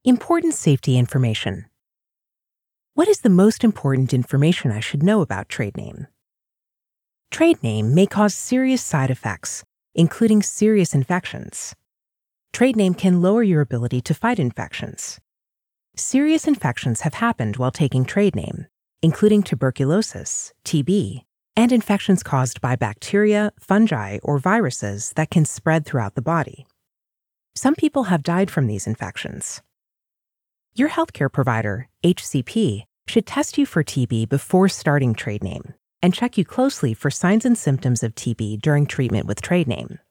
Important safety information. What is the most important information I should know about trade name? Trade name may cause serious side effects, including serious infections. Trade name can lower your ability to fight infections. Serious infections have happened while taking trade name, including tuberculosis, TB, and infections caused by bacteria, fungi, or viruses that can spread throughout the body. Some people have died from these infections. Your healthcare provider, HCP, should test you for TB before starting trade name and check you closely for signs and symptoms of TB during treatment with trade name.